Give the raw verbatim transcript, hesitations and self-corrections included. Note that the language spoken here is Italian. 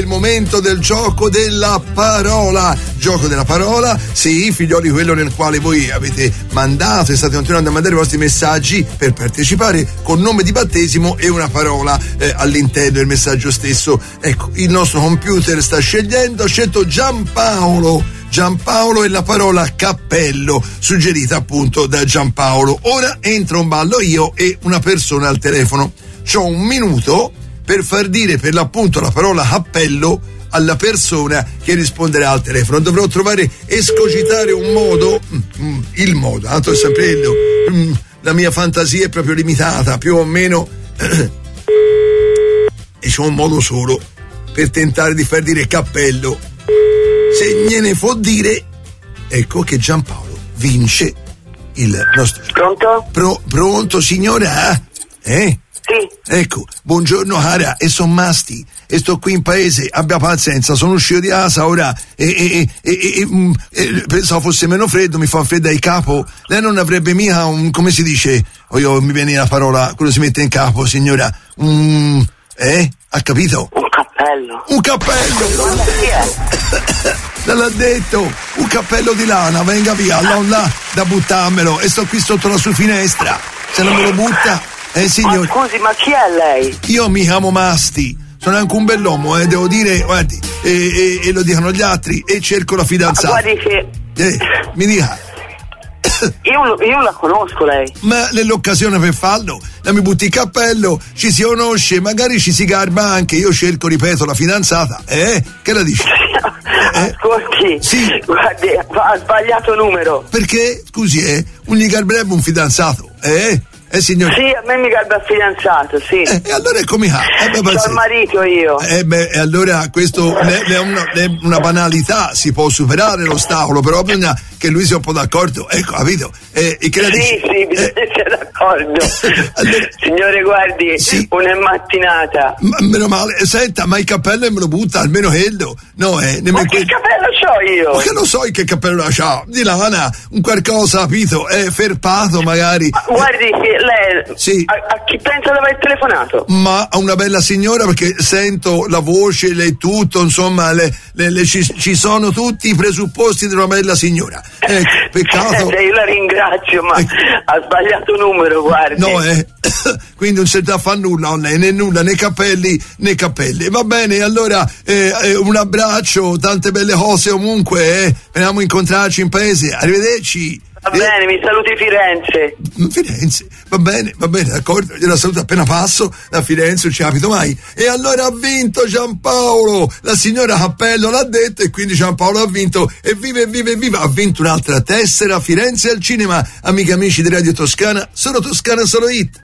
il momento del gioco della parola. Gioco della parola, sì, figlioli, quello nel quale voi avete mandato e state continuando a mandare i vostri messaggi per partecipare con nome di battesimo e una parola eh, all'interno del messaggio stesso. Ecco, il nostro computer sta scegliendo, ha scelto Giampaolo. Giampaolo e la parola cappello, suggerita appunto da Giampaolo. Ora entro in ballo io e una persona al telefono. C'ho un minuto per far dire per l'appunto la parola cappello alla persona che risponderà al telefono. Dovrò trovare, escogitare un modo, mm, mm, il modo, tanto è sempre quello, mm, la mia fantasia è proprio limitata, più o meno, e c'ho un modo solo per tentare di far dire cappello. Se gliene può dire, ecco che Giampaolo vince il nostro... Pronto? Pro, pronto signora? Eh? Sì. Ecco, buongiorno cara, e son Masti e sto qui in paese, abbia pazienza, sono uscito di casa ora e, e, e, e, e, mm, e pensavo fosse meno freddo, mi fa freddo il capo. Lei non avrebbe mica un, come si dice, oh, io, mi viene la parola, quello si mette in capo signora, un, eh? Ha capito? Un cappello. Un cappello! Chi è? Non l'ha detto, un cappello di lana, venga via, là, là, da buttarmelo, e sto qui sotto la sua finestra, se non me lo butta, eh signor. Ma scusi, ma chi è lei? Io mi chiamo Masti, sono anche un bell'uomo, eh, devo dire, guardi, e, e, e lo dicono gli altri, e cerco la fidanzata. Ma guardi che... Eh, mi dica. Io, io la conosco lei. Ma nell'occasione per farlo, la mi butti il cappello, ci si conosce, magari ci si garba anche, io cerco, ripeto, la fidanzata, eh? Che la dici? Eh? Ascolti, sì. Guardi, ha sbagliato numero. Perché? Scusi, eh? Un gli garberebbe un fidanzato, eh? Eh signore? Sì, a me mi garba il fidanzato, sì. Eh, e allora come fa? Eh, beh, c'ho il marito io. Eh beh, e allora questo è una, una banalità, si può superare l'ostacolo, però bisogna che lui sia un po' d'accordo, ecco, capito? Eh, e che la sì, dici? sì, bisogna eh. essere d'accordo. Allora, signore, guardi, sì. Una mattinata. Ma meno male, senta, ma il cappello me lo butta, almeno quello. No, eh, ma che quel... cappello c'ho io? Ma che lo so che cappello c'ha? Di lana, un qualcosa, capito? Eh, ferpato magari. Ma guardi che lei, sì. a, a chi pensa di aver telefonato? Ma a una bella signora, perché sento la voce, le tutto, insomma, le, le, le, ci, ci sono tutti i presupposti di una bella signora. Ecco, peccato. Eh, io la ringrazio, ma ecco. Ha sbagliato numero, guardi. No, eh. Quindi non si fa nulla, né nulla, né cappelli né cappelli. Va bene, allora eh, eh, un abbraccio, tante belle cose comunque, eh. Veniamo a incontrarci in paese, arrivederci. Va bene, mi saluti Firenze. Firenze, va bene, va bene, d'accordo, gliela saluto appena passo da Firenze, non ci capito mai. E allora ha vinto Giampaolo, la signora Cappello l'ha detto e quindi Giampaolo ha vinto e vive, vive, viva, ha vinto un'altra tessera Firenze al cinema. Amiche e amici di Radio Toscana, solo Toscana, solo hit.